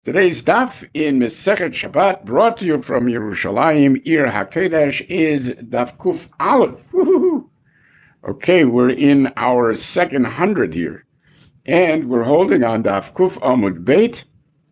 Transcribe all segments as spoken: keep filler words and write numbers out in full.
Today's daf in Masechet Shabbat, brought to you from Yerushalayim, Ir HaKodesh, is daf Kuf Aleph. Woo-hoo-hoo. Okay, we're in our second hundred here, and we're holding on daf Kuf Amud Beit.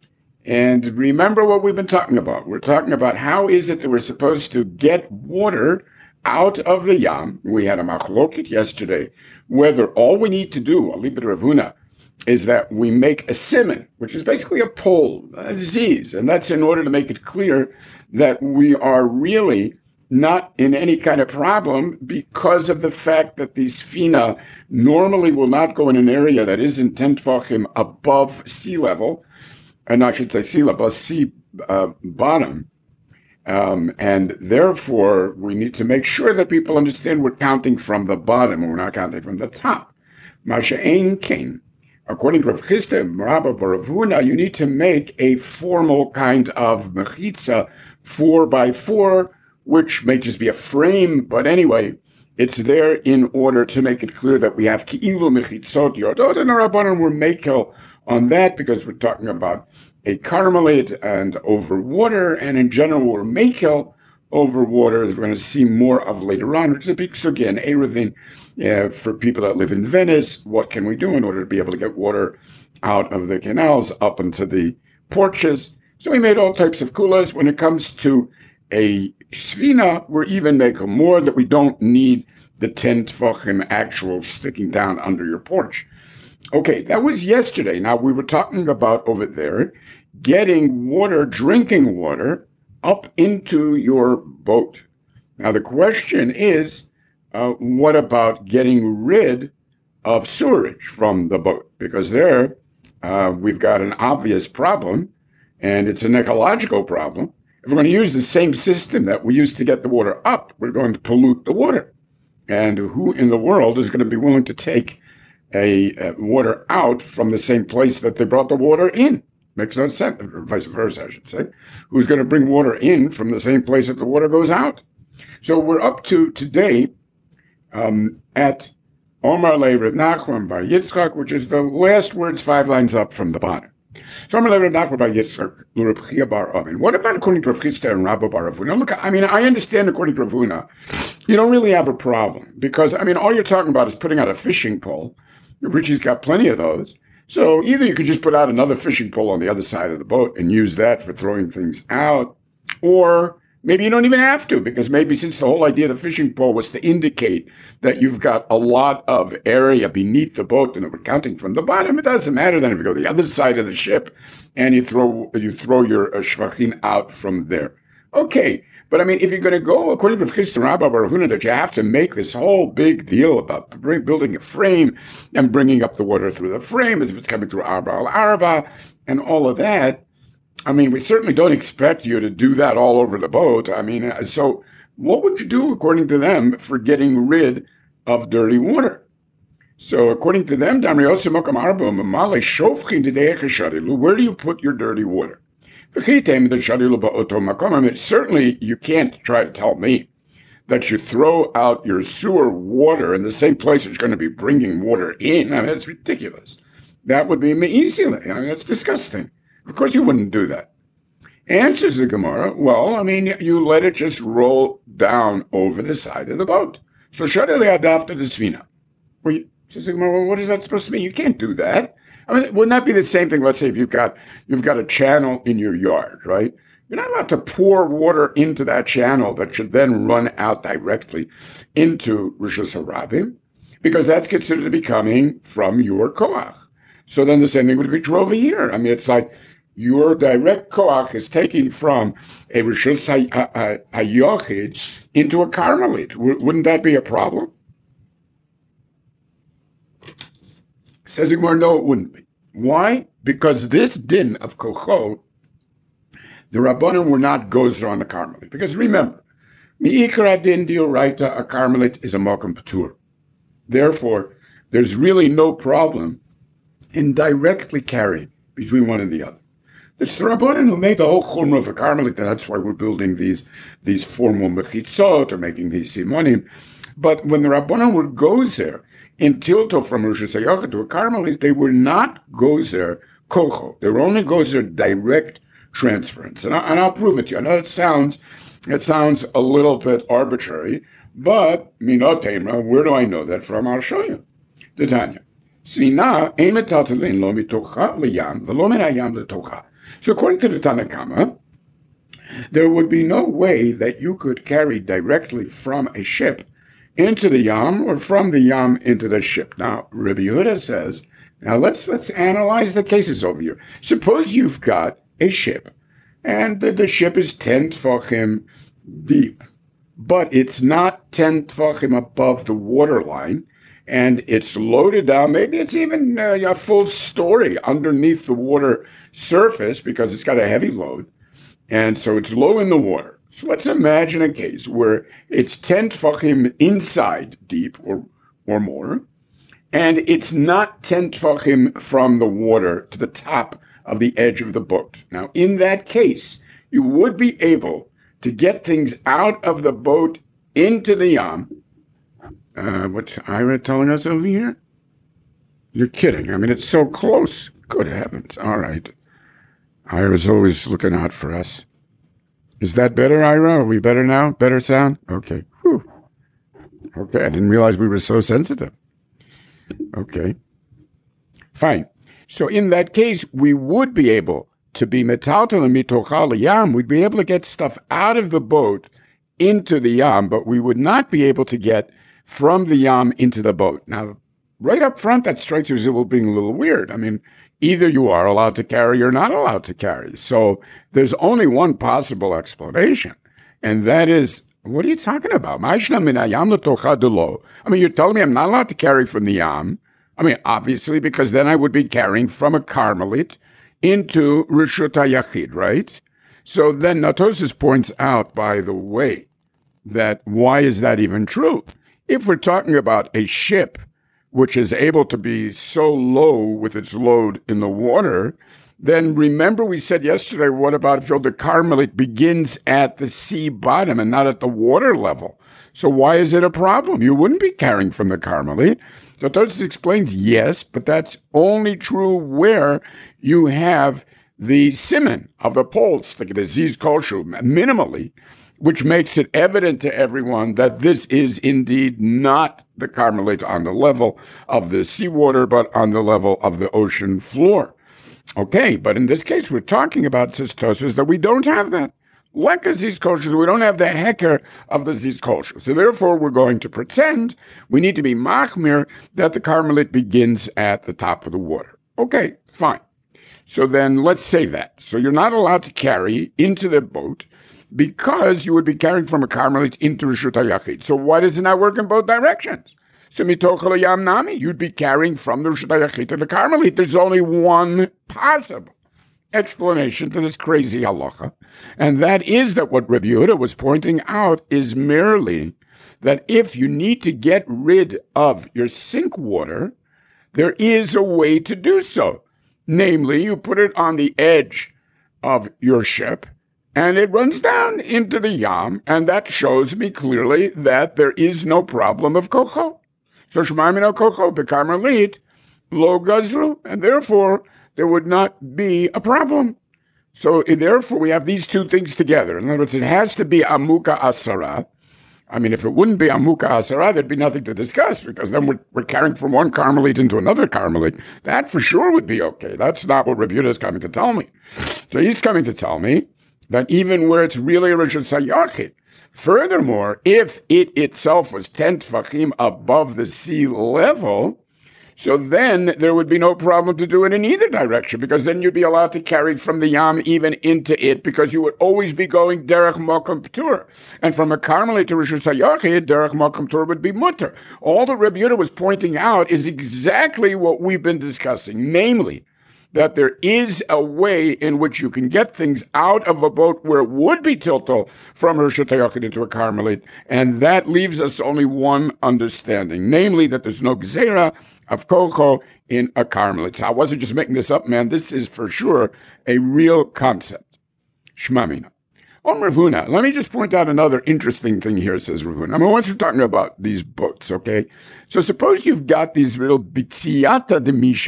And remember what we've been talking about. We're talking about how is it that we're supposed to get water out of the Yam. We had a machlokit yesterday, whether all we need to do, Alibid Ravuna, is that we make a simon, which is basically a pole, a disease. And that's in order to make it clear that we are really not in any kind of problem because of the fact that the sfina normally will not go in an area that isn't ten tefachim above sea level, and I should say sea level, sea uh, bottom. Um, and therefore, we need to make sure that people understand we're counting from the bottom, and we're not counting from the top. Masha ein kain. According to Rav Chisda and Rabba bar Rav Huna, you need to make a formal kind of mechitza, four by four, which may just be a frame, but anyway, it's there in order to make it clear that we have ki'ilu mechitzot yordot, and the Rabbanan were makel on that because we're talking about a carmelite and over water, and in general we're makel over water, as we're going to see more of later on, which is a big sugi, an erevin, uh, for people that live in Venice. What can we do in order to be able to get water out of the canals up into the porches? So we made all types of kulas. When it comes to a svina, we're even making more that we don't need the ten tefachim actual sticking down under your porch. Okay, that was yesterday. Now we were talking about over there getting water, drinking water, up into your boat. Now the question is, uh, what about getting rid of sewerage from the boat? Because there, uh, we've got an obvious problem, and it's an ecological problem. If we're going to use the same system that we used to get the water up, we're going to pollute the water. And who in the world is going to be willing to take a, a water out from the same place that they brought the water in? Makes no sense, or vice versa, I should say. Who's going to bring water in from the same place that the water goes out? So we're up to today um, at Omar Le Reb Nachman bar Yitzchak, which is the last words five lines up from the bottom. So Omar Le Reb Nachman bar Yitzchak, Reb Chia bar Avin. What about according to Rav Chisda and Rabba bar Rav Huna? Look, I mean, I understand according to Rav Huna, you don't really have a problem because, I mean, all you're talking about is putting out a fishing pole. Richie's got plenty of those. So either you could just put out another fishing pole on the other side of the boat and use that for throwing things out, or maybe you don't even have to, because maybe since the whole idea of the fishing pole was to indicate that you've got a lot of area beneath the boat and we're counting from the bottom, it doesn't matter then if you go to the other side of the ship and you throw you throw your uh, shvachim out from there. Okay, but I mean, if you're going to go according to Rav Chisda and Rabba bar Rav Huna, that you have to make this whole big deal about bring, building a frame and bringing up the water through the frame as if it's coming through Arba al Arba and all of that. I mean, we certainly don't expect you to do that all over the boat. I mean, so what would you do according to them for getting rid of dirty water? So according to them, where do you put your dirty water? I mean, certainly you can't try to tell me that you throw out your sewer water in the same place that you're going to be bringing water in. I mean, that's ridiculous. That would be me'izile. I mean, that's disgusting. Of course you wouldn't do that. Answers the Gemara, well, I mean, you let it just roll down over the side of the boat. So shadeli adafta the svina. Well, says the Gemara, well, what is that supposed to mean? You can't do that. I mean, wouldn't that be the same thing? Let's say if you've got you've got a channel in your yard, right? You're not allowed to pour water into that channel that should then run out directly into Rishus Harabim, because that's considered to be coming from your koach. So then the same thing would be true over here. I mean, it's like your direct koach is taking from a Rishus HaYochid into a Carmelite. Wouldn't that be a problem? Says Igmar, no, it wouldn't be. Why? Because this din of kocho, the Rabbanim were not gozer on the Carmelite. Because remember, mi'ikra din dioraita, a Carmelite is a mokum patur. Therefore, there's really no problem in directly carrying between one and the other. It's the Rabbanim who made the whole chumrah of a Carmelite, and that's why we're building these, these formal mechitzot or making these simonim. But when the Rabbanan would go there in tilto from Rosh Hashanah to a Carmelite, they were not gozer kocho. There only goes a direct transference. And, I, and I'll prove it to you. I know it sounds, it sounds a little bit arbitrary, but minotema, where do I know that from? I'll show you. Titania. Svina ein metaltalin lo mitocha liyam, v'lo min hayam letocha. So according to the Tanakama, there would be no way that you could carry directly from a ship into the yam or from the yam into the ship. Now, Rabbi Yehuda says, now let's let's analyze the cases over here. Suppose you've got a ship, and the, the ship is ten tfachim deep, but it's not ten tfachim above the waterline, and it's loaded down. Maybe it's even uh, a full story underneath the water surface because it's got a heavy load. And so it's low in the water. So let's imagine a case where it's ten tfachim inside deep or, or more, and it's not ten tfachim from the water to the top of the edge of the boat. Now, in that case, you would be able to get things out of the boat into the yam. Uh, what's Ira telling us over here? You're kidding. I mean, it's so close. Good heavens. All right. Ira's always looking out for us. Is that better, Ira? Are we better now? Better sound? Okay. Whew. Okay, I didn't realize we were so sensitive. Okay. Fine. So in that case, we would be able to be metaltal and mitochal yam. We'd be able to get stuff out of the boat into the yam, but we would not be able to get from the yam into the boat. Now, right up front, that strikes you as being a little weird. I mean, either you are allowed to carry or not allowed to carry. So there's only one possible explanation, and that is, what are you talking about? I mean, you're telling me I'm not allowed to carry from the yam. I mean, obviously, because then I would be carrying from a Carmelite into Rishut HaYachid, right? So then Natosis points out, by the way, that why is that even true? If we're talking about a ship which is able to be so low with its load in the water, then remember we said yesterday, what about if the Carmelite begins at the sea bottom and not at the water level? So why is it a problem? You wouldn't be carrying from the Carmelite. So Tosfos explains, yes, but that's only true where you have the siman of the poles, like the ziz kolshu, minimally, which makes it evident to everyone that this is indeed not the Carmelite on the level of the seawater, but on the level of the ocean floor. Okay, but in this case, we're talking about, says Tosfos, that we don't have that. Like a ziz kolshu, we don't have the heker of the ziz kolshu. So therefore, we're going to pretend we need to be machmir that the Carmelite begins at the top of the water. Okay, fine. So then let's say that. So you're not allowed to carry into the boat because you would be carrying from a Carmelite into Rishut HaYachid. So why does it not work in both directions? So mitochel yam nami, you'd be carrying from the Rishut HaYachid to the Carmelite. There's only one possible explanation to this crazy halacha, and that is that what Rabbi Yehuda was pointing out is merely that if you need to get rid of your sink water, there is a way to do so. Namely, you put it on the edge of your ship, and it runs down into the yam, and that shows me clearly that there is no problem of kocho. So shemaim no kocho b'Carmelite lo gazru, and therefore there would not be a problem. So therefore we have these two things together. In other words, it has to be amuka asara. I mean, if it wouldn't be amuka asara, there'd be nothing to discuss, because then we're, we're carrying from one Carmelite into another Carmelite. That for sure would be okay. That's not what Rabbi Yehuda is coming to tell me. So he's coming to tell me that even where it's really Rishut HaYachid, furthermore, if it itself was ten tfachim above the sea level, so then there would be no problem to do it in either direction, because then you'd be allowed to carry from the yam even into it, because you would always be going derech mokum p'tur. And from a Carmelite to Rishut HaYachid, derech mokum p'tur would be mutter. All that Rabbi Yehuda was pointing out is exactly what we've been discussing, namely, that there is a way in which you can get things out of a boat where it would be tiltal from Rishut HaYachid into a Carmelite, and that leaves us only one understanding, namely that there's no gzeira of kocho in a Carmelite. So I wasn't just making this up, man. This is for sure a real concept. Shmamina. On Rav Huna, let me just point out another interesting thing here, says Rav Huna. I mean, once we're talking about these boats, okay? So suppose you've got these little bitziyata de mishan.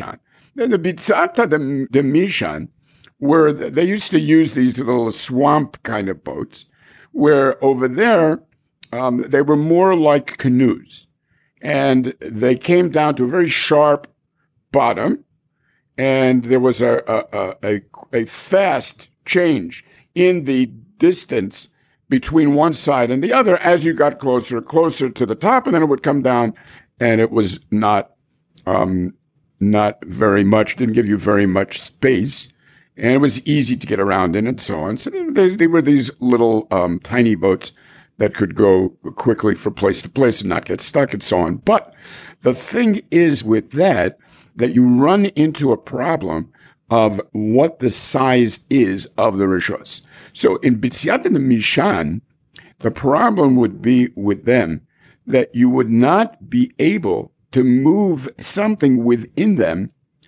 Then the Bitzata, the, the Mishan, where they used to use these little swamp kind of boats, where over there, um, they were more like canoes. And they came down to a very sharp bottom, and there was a, a, a, a fast change in the distance between one side and the other as you got closer, closer to the top, and then it would come down, and it was not, um, not very much, didn't give you very much space, and it was easy to get around in, and so on. So they, they were these little um, tiny boats that could go quickly from place to place and not get stuck, and so on. But the thing is with that, that you run into a problem of what the size is of the rishos. So in Bitziat and the Mishan, the problem would be with them that you would not be able to move something within them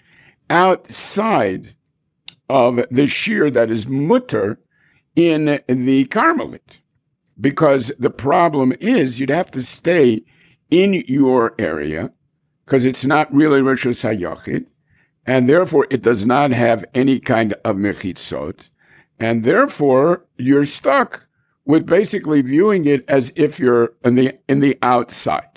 outside of the shear that is mutter in the Carmelite. Because the problem is you'd have to stay in your area because it's not really Rishos HaYachid, and therefore it does not have any kind of mechitzot, and therefore you're stuck with basically viewing it as if you're in the in the outside.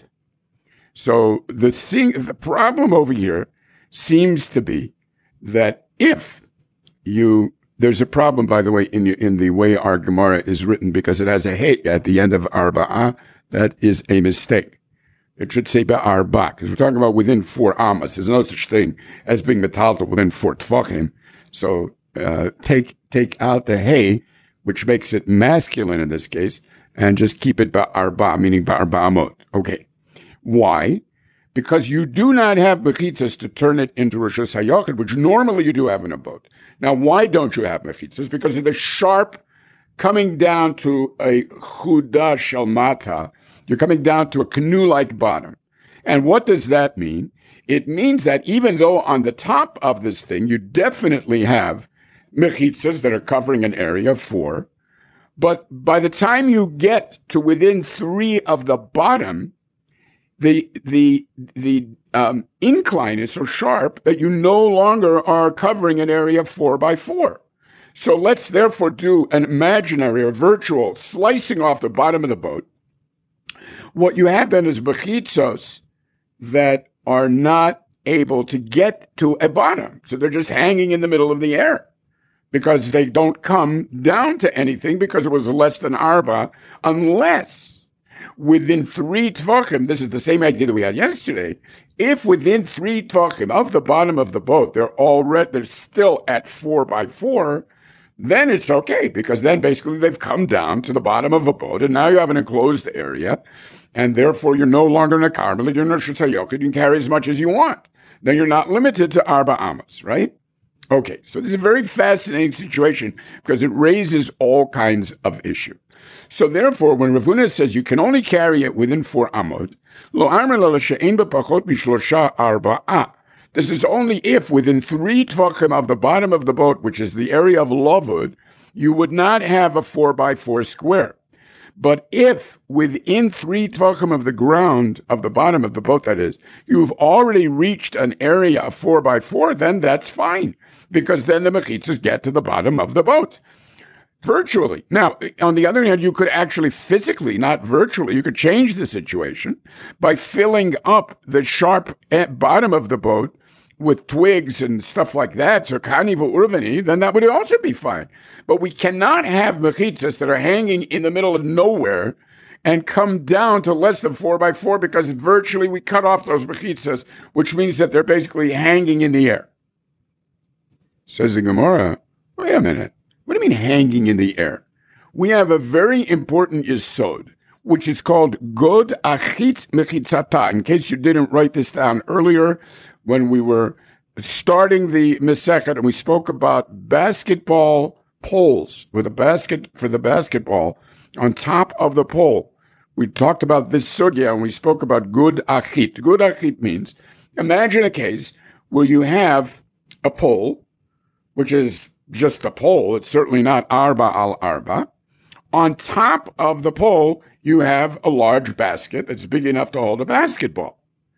So the thing, the problem over here seems to be that if you, there's a problem, by the way, in in the way our Gemara is written, because it has a hey at the end of arba'ah. That is a mistake. It should say ba'arba, because we're talking about within four amas. There's no such thing as being metaltal within four tfachim. So uh, take take out the hey, which makes it masculine in this case, and just keep it ba'arba, meaning ba'arba amot. Okay. Why? Because you do not have mechitzas to turn it into Rishos HaYachid, which normally you do have in a boat. Now, why don't you have mechitzas? Because of the sharp coming down to a chuda shalmata. You're coming down to a canoe-like bottom. And what does that mean? It means that even though on the top of this thing, you definitely have mechitzas that are covering an area of four, but by the time you get to within three of the bottom, the the the um, incline is so sharp that you no longer are covering an area of four by four. So let's therefore do an imaginary or virtual slicing off the bottom of the boat. What you have then is mechitzos that are not able to get to a bottom. So they're just hanging in the middle of the air because they don't come down to anything because it was less than arba, unless within three tvachim, this is the same idea that we had yesterday, if within three tvachim of the bottom of the boat, they're already, they're still at four by four, then it's okay, because then basically they've come down to the bottom of a boat, and now you have an enclosed area, and therefore you're no longer in a carmelit, you're in a Rishos HaYachid, you can carry as much as you want. Then you're not limited to arba amas, right? Okay, so this is a very fascinating situation, because it raises all kinds of issues. So therefore, when Rav Huna says you can only carry it within four amot, lo amar la she'ein b'pachot mishlosha arba'ah. This is only if within three tvachim of the bottom of the boat, which is the area of lavud, you would not have a four by four square. But if within three tvachim of the ground, of the bottom of the boat, that is, you've already reached an area of four by four, then that's fine, because then the mechitzas get to the bottom of the boat. Virtually. Now, on the other hand, you could actually physically, not virtually, you could change the situation by filling up the sharp bottom of the boat with twigs and stuff like that, so kani v'urvani, then that would also be fine. But we cannot have mechitzas that are hanging in the middle of nowhere and come down to less than four by four, because virtually we cut off those mechitzas, which means that they're basically hanging in the air. Says the Gemara, wait a minute. What do you mean hanging in the air? We have a very important yesod, which is called God Achit Mechitzata. In case you didn't write this down earlier, when we were starting the Masechet and we spoke about basketball poles with a basket for the basketball on top of the pole, we talked about this sugya and we spoke about good achit. Good achit means, imagine a case where you have a pole, which is just a pole. It's certainly not arba al arba. On top of the pole, you have a large basket that's big enough to hold a basketball.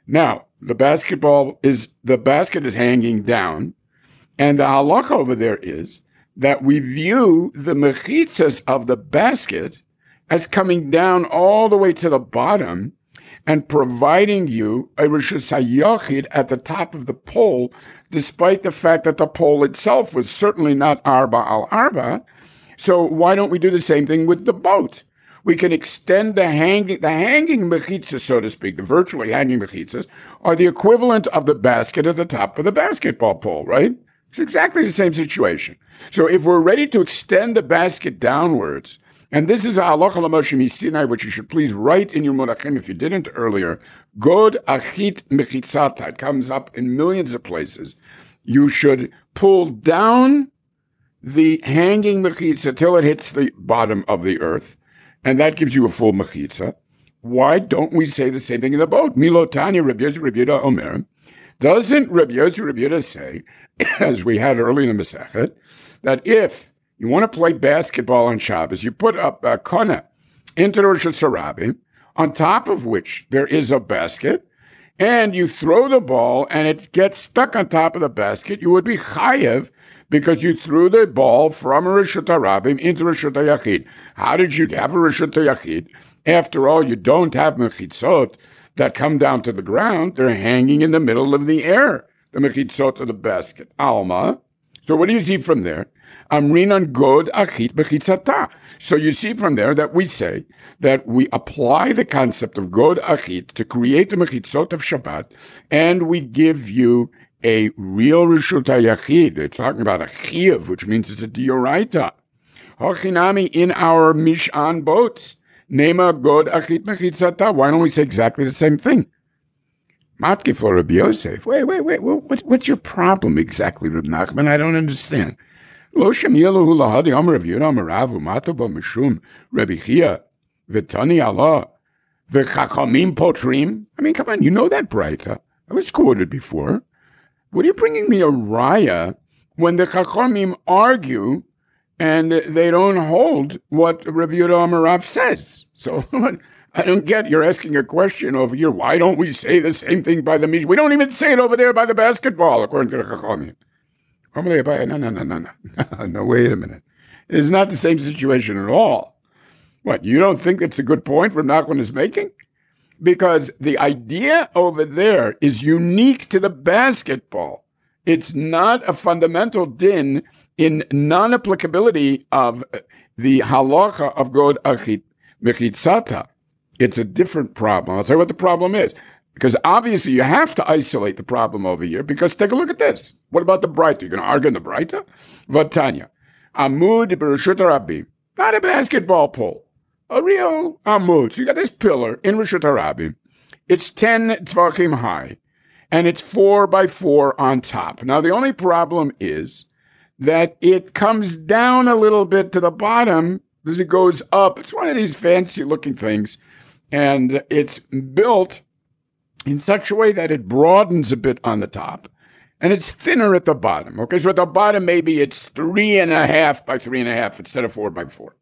Now, the basketball is, the basket is hanging down, and the halacha over there is that we view the mechitzas of the basket as coming down all the way to the bottom and providing you a reshus hayochid at the top of the pole, despite the fact that the pole itself was certainly not arba al arba. So why don't we do the same thing with the boat? We can extend the hanging, the hanging mechitzas, so to speak, the virtually hanging mechitzas, are the equivalent of the basket at the top of the basketball pole, right? It's exactly the same situation. So if we're ready to extend the basket downwards, and this is a halacha l'Moshe Misinai, which you should please write in your Murachim if you didn't earlier, God achit mechitzata, it comes up in millions of places. You should pull down the hanging mechitza till it hits the bottom of the earth, and that gives you a full mechitza. Why don't we say the same thing in the boat? Milotanya Rabbi Yosi Rabbi Yehuda Omer. Doesn't Rabbi Yosi Rabbi Yehuda say, as we had early in the Masechet, that if you want to play basketball on Shabbos, you put up a kona into the Rosh Hashanah, on top of which there is a basket, and you throw the ball and it gets stuck on top of the basket, you would be chayev because you threw the ball from a Reshut HaRabim into Reshut HaYachid. How did you have a Reshut HaYachid? After all, you don't have mechitzot that come down to the ground. They're hanging in the middle of the air, the mechitzot of the basket. Alma. So what do you see from there? Amrinan god achit mechitzata. So you see from there that we say that we apply the concept of god achit to create the mechitzot of Shabbat, and we give you a real reshut hayachid. It's talking about a chiyuv, which means it's a dioraita. Hochinami in our mishan boats. Nema god achit mechitzata. Why don't we say exactly the same thing? Matke for Rabbi Yosef. Wait, wait, wait. What, what's your problem exactly, Reb Nachman? I don't understand. Lo shem yelahu lahadi amar Rav Yehuda amar Rav umato ba mishum Rabbi Chia v'tani Allah v'chachamim potrim. I mean, come on, you know that braita. I was quoted before. What are you bringing me a raya when the chachamim argue and they don't hold what Rabbi Yehuda amar Rav says? So I don't get, you're asking a question over here. Why don't we say the same thing by the Mishnah? We don't even say it over there by the basketball, according to the Chachamim. No, no, no, no, no. No, wait a minute. It's not the same situation at all. What, you don't think it's a good point Reb Nachman is making? Because the idea over there is unique to the basketball. It's not a fundamental din in non-applicability of the halacha of God achit mechitzata. It's a different problem. I'll tell you what the problem is. Because obviously you have to isolate the problem over here, because take a look at this. What about the Braita? You're going to argue in the Braita? Vatanya. Amud b'Reshut HaRabim. Not a basketball pole. A real amud. So you got this pillar in Reshut HaRabim. It's ten tvachim high, and it's four by four on top. Now the only problem is that it comes down a little bit to the bottom as it goes up. It's one of these fancy looking things, and it's built in such a way that it broadens a bit on the top, and it's thinner at the bottom. Okay, so at the bottom, maybe it's three and a half by three and a half instead of four by four.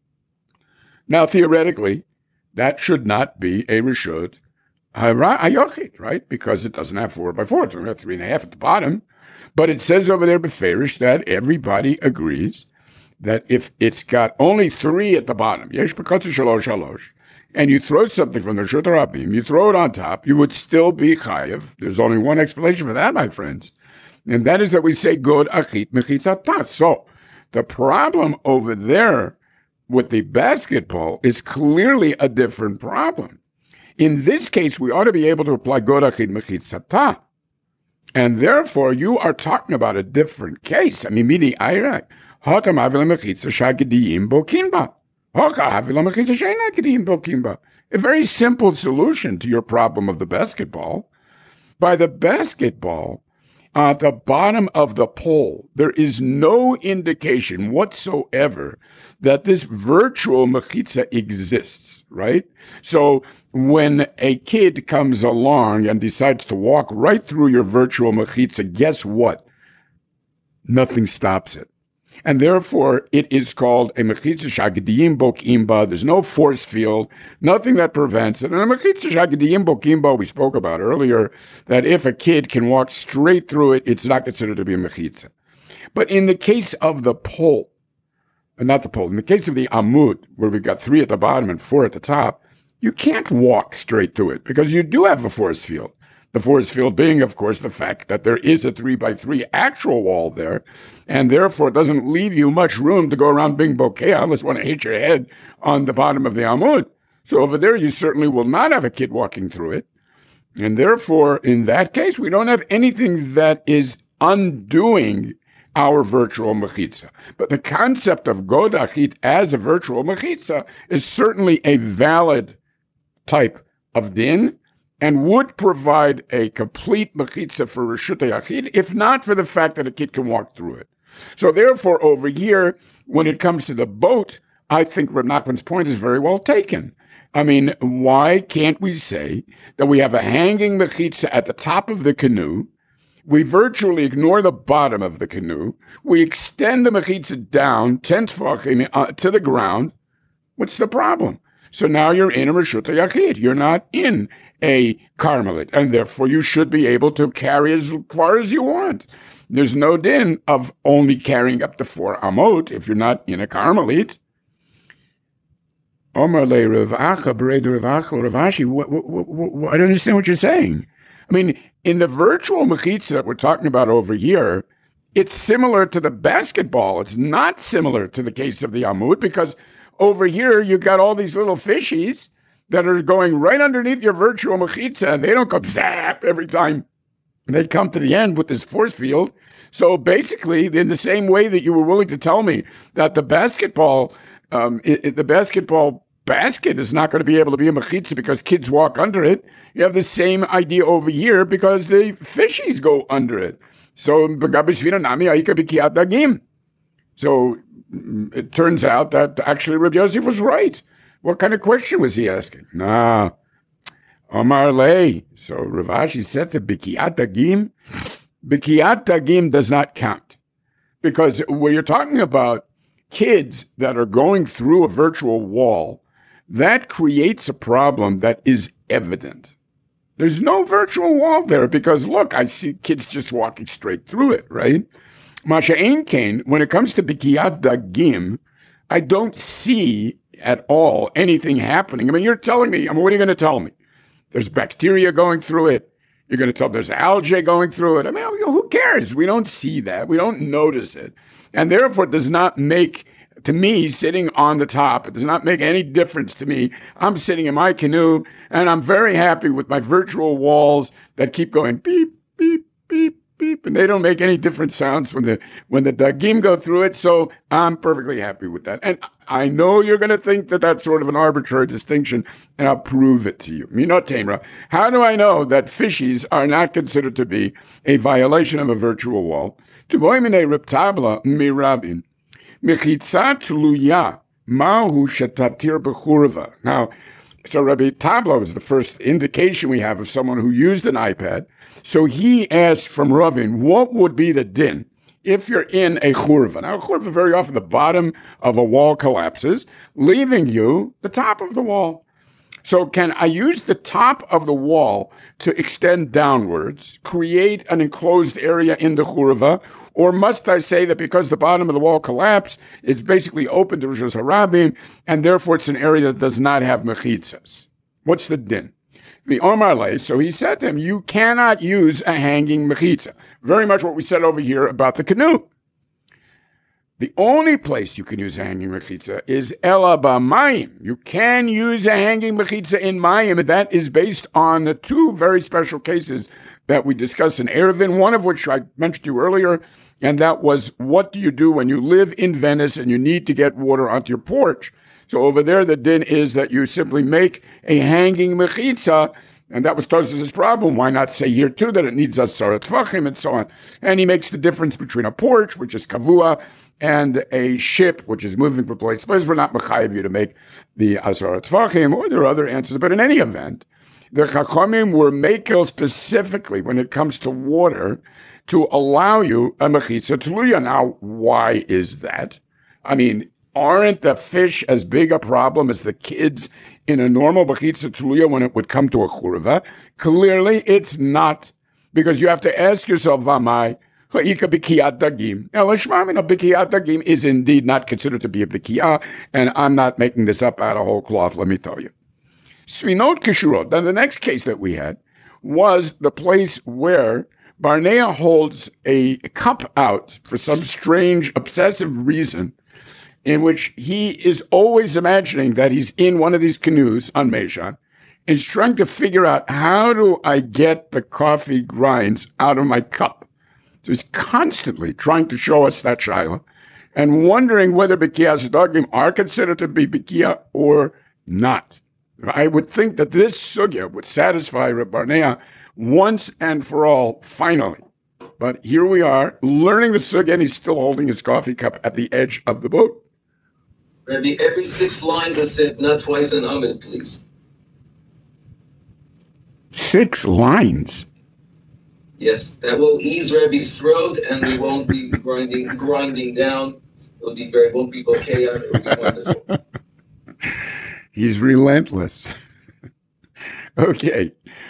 Now, theoretically, that should not be a reshut hayochid, right? Because it doesn't have four by four. It's only got three and a half at the bottom. But it says over there, beferish, that everybody agrees that if it's got only three at the bottom, yesh b'kotze shalosh shalosh, and you throw something from the Reshut HaRabim, you throw it on top, you would still be chayev. There's only one explanation for that, my friends. And that is that we say, God achit mechitzata. So, the problem over there with the basketball is clearly a different problem. In this case, we ought to be able to apply God achit mechitzata. And therefore, you are talking about a different case. I mean, midi ayrak. Hatam avil mechitza shagidiyim bokinba. A very simple solution to your problem of the basketball. By the basketball, at the bottom of the pole, there is no indication whatsoever that this virtual mechitza exists, right? So when a kid comes along and decides to walk right through your virtual mechitza, guess what? Nothing stops it. And therefore, it is called a mechitza shagdiyim bokim ba. There's no force field, nothing that prevents it. And a mechitza shagdiyim bokim ba, we spoke about earlier, that if a kid can walk straight through it, it's not considered to be a mechitza. But in the case of the pole, not the pole, in the case of the amud, where we've got three at the bottom and four at the top, you can't walk straight through it because you do have a force field. The force field being, of course, the fact that there is a three by three actual wall there, and therefore it doesn't leave you much room to go around being bokeh unless you want to hit your head on the bottom of the amud. So over there, you certainly will not have a kid walking through it. And therefore, in that case, we don't have anything that is undoing our virtual mechitza. But the concept of godachit as a virtual mechitza is certainly a valid type of din, and would provide a complete mechitza for Reshut HaYachid, if not for the fact that a kid can walk through it. So therefore, over here, when it comes to the boat, I think Reb Nachman's point is very well taken. I mean, why can't we say that we have a hanging mechitza at the top of the canoe? We virtually ignore the bottom of the canoe. We extend the mechitza down ten tefachim uh, to the ground. What's the problem? So now you're in a Reshut HaYachid. You're not in a Carmelite, and therefore you should be able to carry as far as you want. There's no din of only carrying up to four amot if you're not in a Carmelite. Omar le Rav Acha, Bereder Rav Acha, Rav Ashi, I don't understand what you're saying. I mean, in the virtual mechitza that we're talking about over here, it's similar to the basketball. It's not similar to the case of the amud, because over here you got all these little fishies that are going right underneath your virtual mechitza, and they don't go zap every time they come to the end with this force field. So basically, in the same way that you were willing to tell me that the basketball, um, it, it, the basketball basket is not going to be able to be a mechitza because kids walk under it, you have the same idea over here because the fishies go under it. So So it turns out that actually Rabbi Yosef was right. What kind of question was he asking? Nah. Omar lei. So Rav Ashi said that Bikiyat Dagim, Bikiyat Dagim does not count. Because when you're talking about kids that are going through a virtual wall, that creates a problem that is evident. There's no virtual wall there because, look, I see kids just walking straight through it, right? Masha Ein Kain, when it comes to Bikiyat Dagim, I don't see at all anything happening. I mean, you're telling me, I mean, what are you going to tell me? There's bacteria going through it. You're going to tell me there's algae going through it. I mean, who cares? We don't see that. We don't notice it. And therefore, it does not make, to me, sitting on the top, it does not make any difference to me. I'm sitting in my canoe, and I'm very happy with my virtual walls that keep going beep, beep, beep, beep, and they don't make any different sounds when the when the dagim go through it. So I'm perfectly happy with that. And I know you're going to think that that's sort of an arbitrary distinction, and I'll prove it to you. Minot Tamra, how do I know that fishies are not considered to be a violation of a virtual wall? To boimine reptabla mirabin mechitzat luya mahu shetatir bechurva. Now, so Rabbi Tabla was the first indication we have of someone who used an iPad. So he asked from Ravin, what would be the din if you're in a churva? Now, a churva, very often the bottom of a wall collapses, leaving you the top of the wall. So can I use the top of the wall to extend downwards, create an enclosed area in the churva, or must I say that because the bottom of the wall collapsed, it's basically open to Rishos Harabim, and therefore it's an area that does not have mechitzas? What's the din? The Omar lay, so he said to him, you cannot use a hanging mechitza. Very much what we said over here about the canoe. The only place you can use a hanging mechitza is ela b'mayim. You can use a hanging mechitza in mayim, and that is based on the two very special cases that we discussed in Erevin, one of which I mentioned to you earlier, and that was, what do you do when you live in Venice and you need to get water onto your porch? So over there, the din is that you simply make a hanging mechitza, and that was Tosfos' problem. Why not say here too that it needs asarat tefachim and so on? And he makes the difference between a porch, which is kavua, and a ship which is moving from place to place, we're not mechayev you to make the asar tvachim, or there are other answers. But in any event, the Chachamim were makel specifically when it comes to water to allow you a mechitza tluya. Now, why is that? I mean, aren't the fish as big a problem as the kids in a normal mechitza tluya when it would come to a churva? Clearly, it's not, because you have to ask yourself, Vamai, ha'ika b'kiyat dagim. Now, l'shmamin, a b'kiyat dagim is indeed not considered to be a b'kiyah, and I'm not making this up out of whole cloth, let me tell you. Svinot kishurot. Then the next case that we had was the place where Barnea holds a cup out for some strange, obsessive reason, in which he is always imagining that he's in one of these canoes on Meishan, is trying to figure out, how do I get the coffee grinds out of my cup? So he's constantly trying to show us that shaila and wondering whether B'kiyas Dagim are considered to be B'kiyah or not. I would think that this sugya would satisfy Reb Barnea once and for all, finally. But here we are, learning the sugya, and he's still holding his coffee cup at the edge of the boat. Rabbi, every six lines are said, not twice an amid, please. Six lines? Yes, that will ease Rabbi's throat, and we won't be grinding grinding down. It'll be very, won't be bokeh. It'll be wonderful. He's relentless. Okay,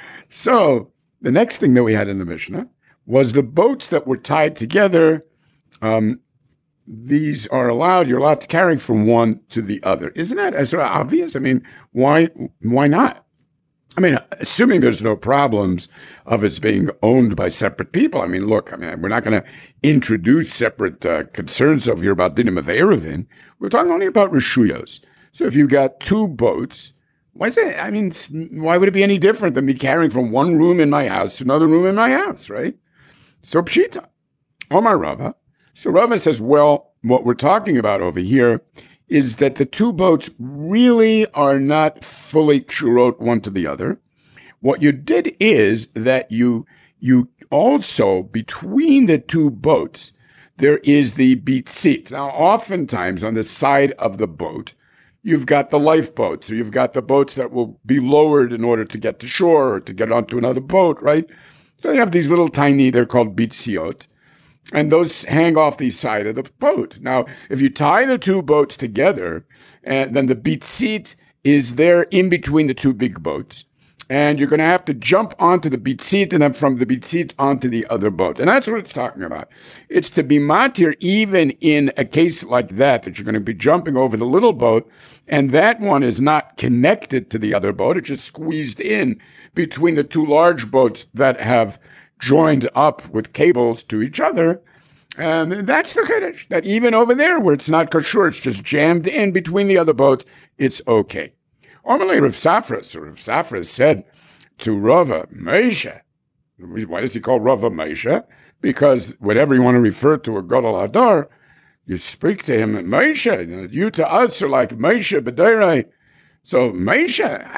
so the next thing that we had in the Mishnah was the boats that were tied together. Um, these are allowed, you're allowed to carry from one to the other. Isn't that as obvious? I mean, why, why not? I mean, assuming there's no problems of its being owned by separate people. I mean, look, I mean, we're not going to introduce separate uh, concerns over here about dinim of Eruvin. We're talking only about reshuyos. So if you've got two boats, why is it, I mean, why would it be any different than me carrying from one room in my house to another room in my house, right? So pshita, Omar Rava. So Rava says, well, what we're talking about over here is that the two boats really are not fully kshurot one to the other. What you did is that you, you also, between the two boats, there is the bitzit. Now, oftentimes on the side of the boat, you've got the lifeboats, or you've got the boats that will be lowered in order to get to shore or to get onto another boat, right? So you have these little tiny, they're called bitziot, and those hang off the side of the boat. Now, if you tie the two boats together, and then the bitzit is there in between the two big boats, and you're going to have to jump onto the bitzit and then from the bitzit onto the other boat. And that's what it's talking about. It's to be matir even in a case like that, that you're going to be jumping over the little boat, and that one is not connected to the other boat. It's just squeezed in between the two large boats that have joined up with cables to each other. And that's the chiddush, that even over there where it's not kosher, it's just jammed in between the other boats, it's okay. Normally, Rav Safra, so Rav Safra said to Rava, Meisha. Why does he call Rava Meisha? Because whenever you want to refer to a Gadol Hadar, you speak to him, Meisha. You to us are like Meisha B'derei. So Meisha,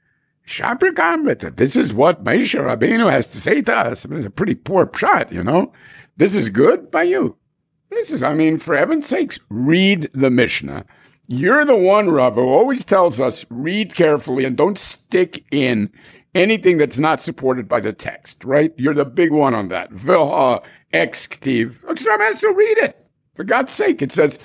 Shabrikam, this is what Meisha Rabbeinu has to say to us. I mean, it's a pretty poor pshat, you know. This is good by you. This is, I mean, for heaven's sakes, read the Mishnah. You're the one, Rav, who always tells us, read carefully and don't stick in anything that's not supported by the text, right? You're the big one on that. Vilha ex ktiv. So read it. For God's sake, it says,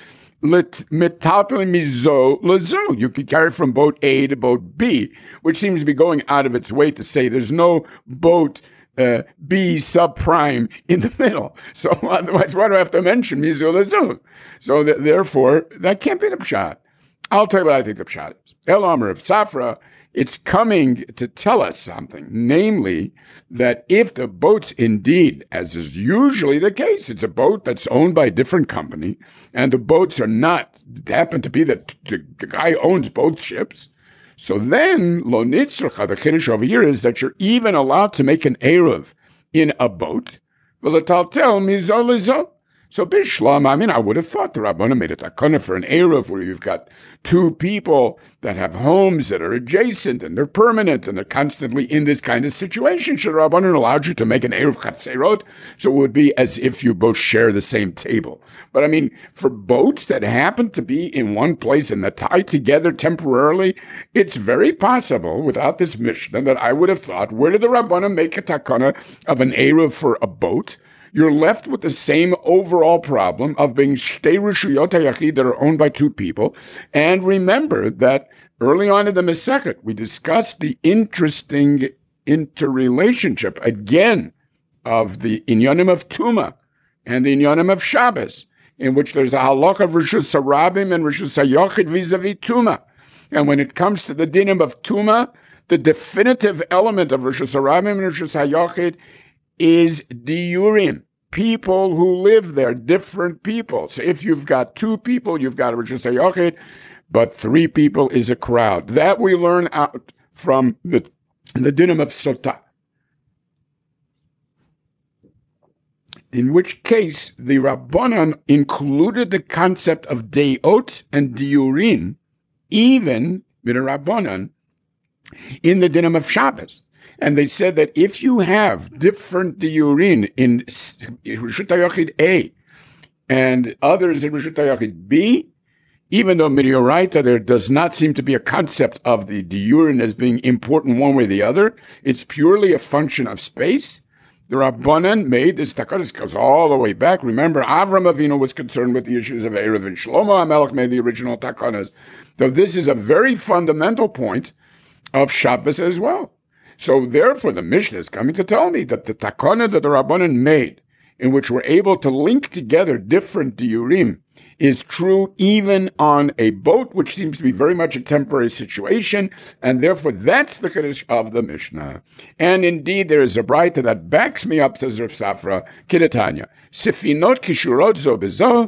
mitatel mizo lezo. You can carry from boat A to boat B, which seems to be going out of its way to say there's no boat uh, B subprime in the middle. So otherwise, why do I have to mention mizo lezo? So th- therefore, that can't be the pshat. I'll tell you what I think the pshat is. El Amr of Safra, it's coming to tell us something, namely that if the boat's indeed, as is usually the case, it's a boat that's owned by a different company, and the boats are not, happen to be that the guy owns both ships, so then, lo nitzracha, the chiddush over here is that you're even allowed to make an eruv in a boat, v'letaltel mizo lizo. So Bishlam, I mean, I would have thought the Rabbanan made a takana for an Eruv where you've got two people that have homes that are adjacent and they're permanent and they're constantly in this kind of situation. Should Rabbanan allowed you to make an Eruv Chatzerot? So it would be as if you both share the same table. But I mean, for boats that happen to be in one place and that tie together temporarily, it's very possible without this Mishnah that I would have thought, where did the Rabbanan make a takana of an Eruv for a boat? You're left with the same overall problem of being shtei rishuyot hayachid that are owned by two people. And remember that early on in the Masechet, we discussed the interesting interrelationship, again, of the inyanim of Tuma and the inyanim of Shabbos, in which there's a halach of Rishus Harabim and Rishus Hayachid vis-a-vis Tuma. And when it comes to the dinim of Tuma, the definitive element of Rishus Harabim and Rishus Hayachid is diurim, people who live there, different people. So if you've got two people, you've got a Rishus Hayachid, but three people is a crowd. That we learn out from the, the dinim of Sotah. In which case, the Rabbanan included the concept of deot and diurin, even with a Rabbanan, in the dinim of Shabbos. And they said that if you have different diurin in Rishut HaYachid A and others in Rishut HaYachid B, even though Midioraita there does not seem to be a concept of the diurin as being important one way or the other, it's purely a function of space. The Rabbanan made this takana, goes all the way back. Remember, Avram Avinu was concerned with the issues of Erev, and Shlomo HaMelech made the original takanas. So this is a very fundamental point of Shabbos as well. So therefore, the Mishnah is coming to tell me that the takana that the Rabbanan made, in which we're able to link together different diurim, is true even on a boat, which seems to be very much a temporary situation, and therefore that's the Kiddush of the Mishnah. And indeed, there is a braita that backs me up, says Rav Safra, Kidatanya. Sifinot kishurot zo bezo,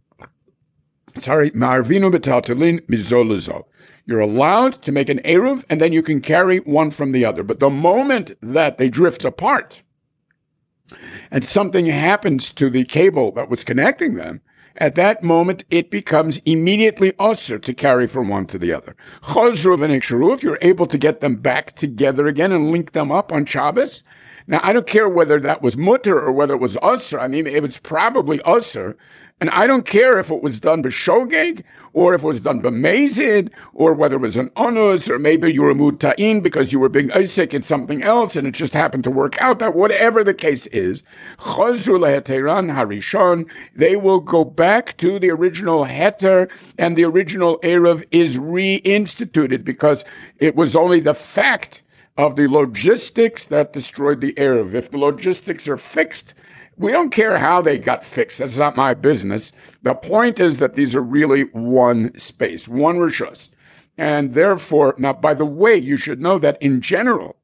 sorry, ma'arvinu betaltalin mizo lezo. You're allowed to make an Eruv, and then you can carry one from the other. But the moment that they drift apart, and something happens to the cable that was connecting them, at that moment, it becomes immediately usher to carry from one to the other. Chozru v'neksharu, if you're able to get them back together again and link them up on Shabbos. Now, I don't care whether that was mutter or whether it was usher. I mean, it was probably usher. And I don't care if it was done b'shogeg, or if it was done b'mezid, or whether it was an onus, or maybe you were muta'in because you were being isek in something else, and it just happened to work out. That whatever the case is, chazru leheteran harishon, they will go back to the original heter, and the original erev is reinstituted because it was only the fact of the logistics that destroyed the erev. If the logistics are fixed, we don't care how they got fixed. That's not my business. The point is that these are really one space, one rishus. And therefore, now, by the way, you should know that in general,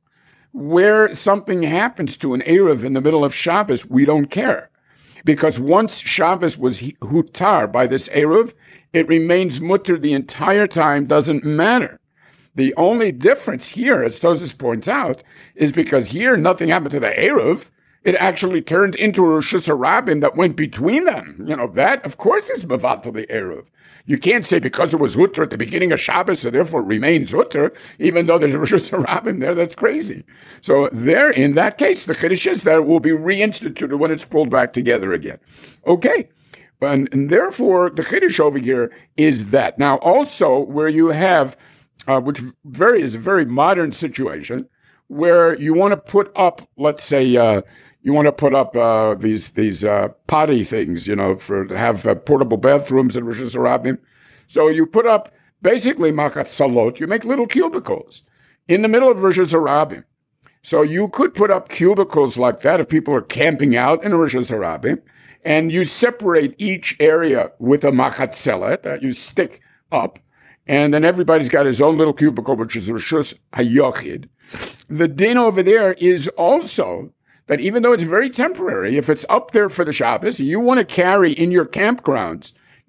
where something happens to an Erev in the middle of Shabbos, we don't care. Because once Shabbos was hutar by this Erev, it remains mutter the entire time, doesn't matter. The only difference here, as Tosfos points out, is because here nothing happened to the Erev. It actually turned into a Rishus Harabim that went between them. You know, that, of course, is Mavatal the Erev. You can't say because it was Hutter at the beginning of Shabbos, so therefore it remains Hutter, even though there's a Rishus Harabim there. That's crazy. So there, in that case, the Chiddush is that it will be reinstituted when it's pulled back together again. Okay. And, and therefore, the Chiddush over here is that. Now, also, where you have, uh, which very is a very modern situation, where you want to put up, let's say, uh, you want to put up uh, these these uh, potty things, you know, for to have uh, portable bathrooms in Rishus Harabim. So you put up basically machat salot. You make little cubicles in the middle of Rishus Harabim. So you could put up cubicles like that if people are camping out in Rishus Harabim, and you separate each area with a machat selet that you stick up, and then everybody's got his own little cubicle, which is Rishus Hayachid. The din over there is also that even though it's very temporary, if it's up there for the Shabbos, you want to carry in your campgrounds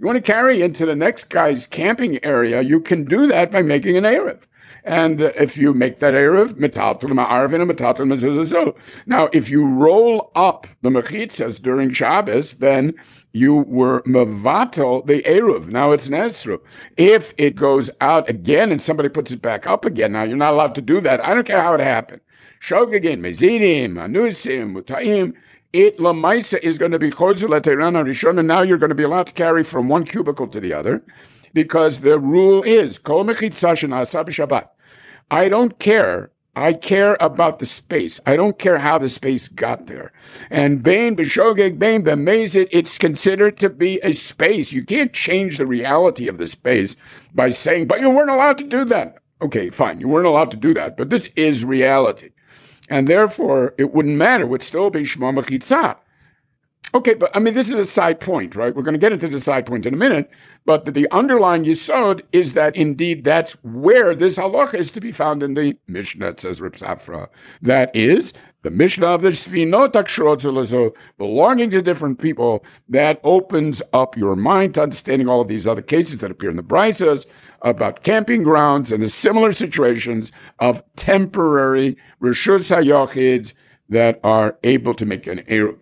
You want to carry into the next guy's camping area, you can do that by making an Erev. And uh, if you make that Erev, metaltal ma'arvin and metaltal mezuzah. Now, if you roll up the mechitzas during Shabbos, then you were mevatel the Erev. Now it's Nesru. If it goes out again and somebody puts it back up again, now you're not allowed to do that. I don't care how it happened. Shogegin, mezidim, anusim, mutaim. It lamaisa is going to be chozer l'teiran harishon, and now you're going to be allowed to carry from one cubicle to the other, because the rule is kol mechitza shena'asa b'Shabbat. I don't care. I care about the space. I don't care how the space got there. And bein b'shogeg, bein b'mezit, it's considered to be a space. You can't change the reality of the space by saying, but you weren't allowed to do that. Okay, fine, you weren't allowed to do that, but this is reality. And therefore, it wouldn't matter. It would still be Shema Mechitza. Okay, but I mean, this is a side point, right? We're going to get into the side point in a minute. But the, the underlying yesod is that indeed that's where this halacha is to be found in the Mishnah, says Reb Safra. That is the Mishnah of the Sfinot HaKshurot Zulazo, belonging to different people. That opens up your mind to understanding all of these other cases that appear in the Brisas about camping grounds and the similar situations of temporary Reshus HaYochids that are able to make an Eruv.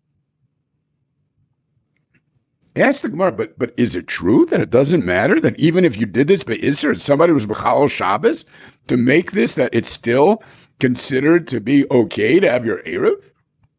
Ask the Gemara, but but is it true that it doesn't matter that even if you did this by Isser, somebody was B'chal Shabbos to make this, that it's still considered to be okay to have your Erev?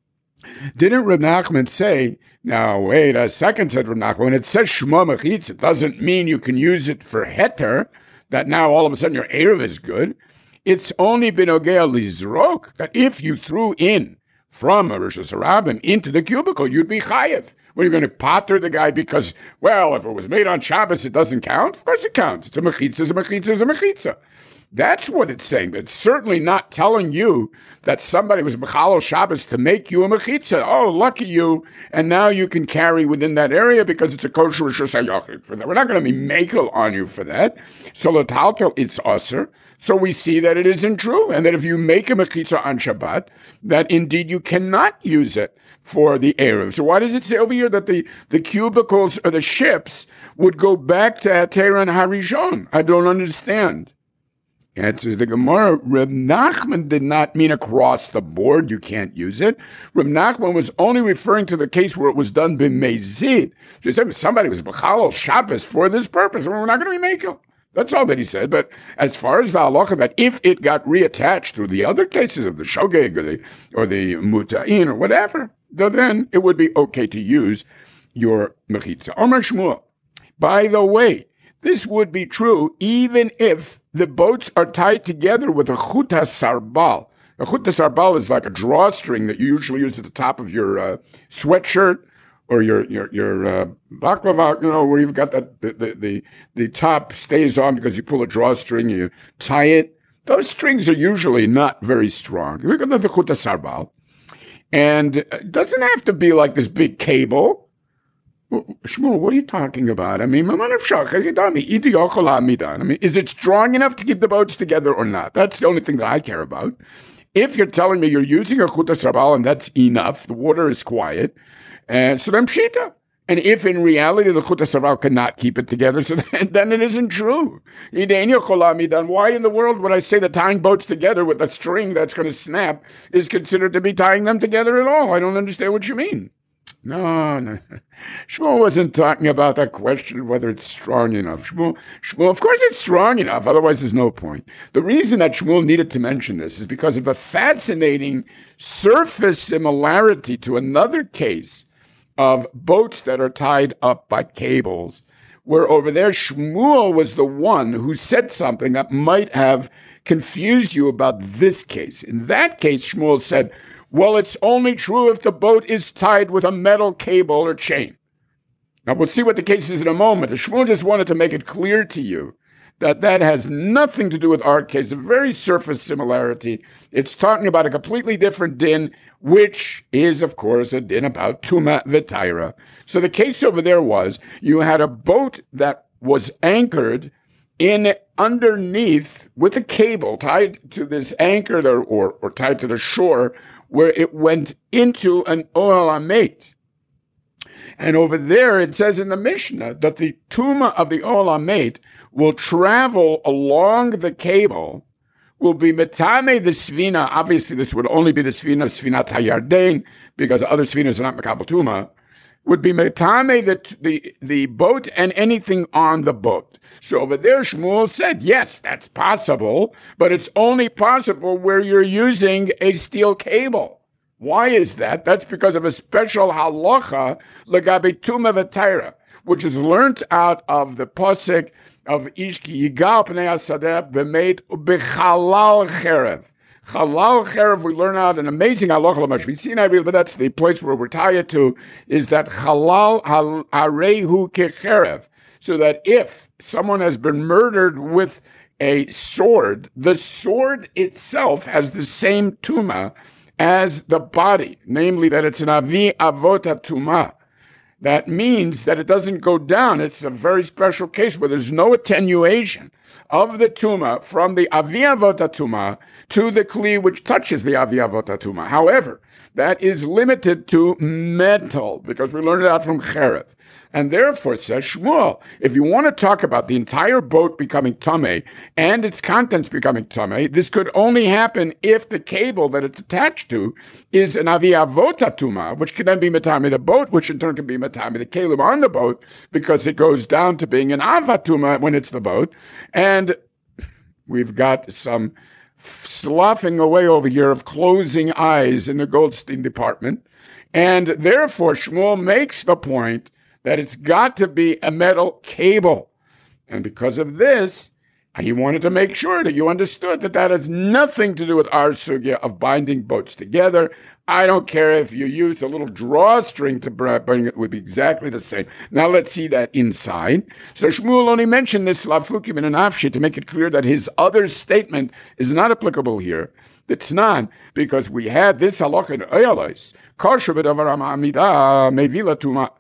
Didn't Reb Nachman say, now wait a second, said Reb Nachman, when it says Shema Mechitz, it doesn't mean you can use it for Heter, that now all of a sudden your Erev is good. It's only B'nogea Lizrok, that if you threw in from a Rosh Hashanah into the cubicle, you'd be Chayev. Well, you're going to potter the guy because, well, if it was made on Shabbos, it doesn't count? Of course it counts. It's a mechitza, it's a mechitza, it's a mechitza. That's what it's saying. It's certainly not telling you that somebody was mechalo Shabbos to make you a mechitza. Oh, lucky you. And now you can carry within that area because it's a kosher Reshus HaYochid for that. We're not going to be makel on you for that. So l'taltel, it's usher. So we see that it isn't true. And that if you make a mechitza on Shabbat, that indeed you cannot use it for the Erev. So why does it say over here that the, the cubicles or the ships would go back to Teran Harishon? I don't understand. Answers the Gemara, Reb Nachman did not mean across the board you can't use it. Reb Nachman was only referring to the case where it was done b'mezid. He said somebody was b'chalal Shabbos for this purpose. We're not going to be makel. That's all that he said. But as far as the halacha, that if it got reattached through the other cases of the shogeg or the, or the muta'in or whatever, then it would be okay to use your mechitza. Omar Shmuel. By the way, this would be true even if the boats are tied together with a chut sarbal. A chut sarbal is like a drawstring that you usually use at the top of your uh, sweatshirt or your your your uh, baklava, you know, where you've got that the, the the the top stays on because you pull a drawstring, you tie it. Those strings are usually not very strong. We're going to have the chut sarbal, and it doesn't have to be like this big cable. Shmuel, what are you talking about? I mean, I mean, is it strong enough to keep the boats together or not? That's the only thing that I care about. If you're telling me you're using a chut sarbal and that's enough, the water is quiet, and so then pshita. And if in reality the chut sarbal cannot keep it together, so then, then it isn't true. Why in the world would I say that tying boats together with a string that's going to snap is considered to be tying them together at all? I don't understand what you mean. No, no. Shmuel wasn't talking about that question, whether it's strong enough. Shmuel, Shmuel, of course it's strong enough, otherwise there's no point. The reason that Shmuel needed to mention this is because of a fascinating surface similarity to another case of boats that are tied up by cables, where over there Shmuel was the one who said something that might have confused you about this case. In that case, Shmuel said, well, it's only true if the boat is tied with a metal cable or chain. Now, we'll see what the case is in a moment. Shmuel just wanted to make it clear to you that that has nothing to do with our case, a very surface similarity. It's talking about a completely different din, which is, of course, a din about Tuma V'Taira. So the case over there was you had a boat that was anchored in underneath with a cable tied to this anchor or, or, or tied to the shore, where it went into an Ohel HaMeit. And over there, it says in the Mishnah that the tuma of the Olamate will travel along the cable, will be metame the svina. Obviously, this would only be the svina, svinat hayarden, because other svinas are not mekabel tuma. Would be metame the, the the boat and anything on the boat. So over there, Shmuel said, yes, that's possible, but it's only possible where you're using a steel cable. Why is that? That's because of a special halacha legabe tuma v'taira, which is learnt out of the pasuk of Ishki Yigal Pnei Hasadeh b'meit b'chalal cherev. Chalal cherev, we learn out an amazing halacha l'mashvi Sinai, but that's the place where we're tied to, is that chalal arehu kecherev, so that if someone has been murdered with a sword, the sword itself has the same tuma as the body, namely that it's an avi avota tuma. That means that it doesn't go down. It's a very special case where there's no attenuation of the tuma from the avi avota tuma to the kli which touches the avi avota tuma. However, that is limited to metal, because we learned it out from cherev. And therefore, says Shmuel, if you want to talk about the entire boat becoming tameh and its contents becoming tameh, this could only happen if the cable that it's attached to is an avi avota tuma, which can then be metame the boat, which in turn can be metame the kelim on the boat, because it goes down to being an avatuma when it's the boat. And we've got some sloughing away over here of closing eyes in the Goldstein department. And therefore, Shmuel makes the point that it's got to be a metal cable. And because of this, he wanted to make sure that you understood that that has nothing to do with our sugya of binding boats together. I don't care if you use a little drawstring to bring it, it would be exactly the same. Now let's see that inside. So Shmuel only mentioned this lafukim in an afshi to make it clear that his other statement is not applicable here. It's not, because we had this halach in Oyalois. Karshu b'davar ha'amida mevila tuma.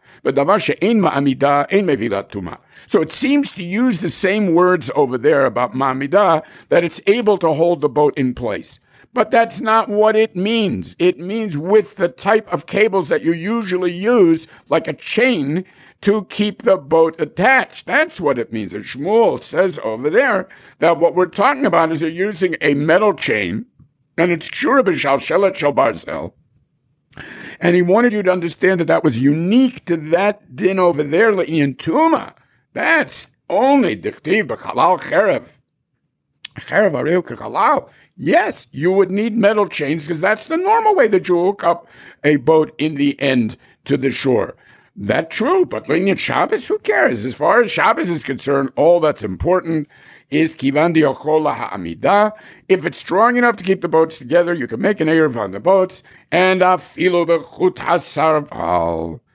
So it seems to use the same words over there about ma'amidah, that it's able to hold the boat in place. But that's not what it means. It means with the type of cables that you usually use, like a chain, to keep the boat attached. That's what it means. And Shmuel says over there that what we're talking about is you're using a metal chain, and it's shura b'shal shelet shel barzel. And he wanted you to understand that that was unique to that din over there, in Tuma. That's only dichtiv b'chalal cherev. Cherev areu kechalal. Yes, you would need metal chains, because that's the normal way that you hook up a boat in the end to the shore. That's true, but Linyan Shabbos, who cares? As far as Shabbos is concerned, all that's important is kivan diyochola ha'amidah. If it's strong enough to keep the boats together, you can make an erev on the boats, and afilu b'chut hasarval.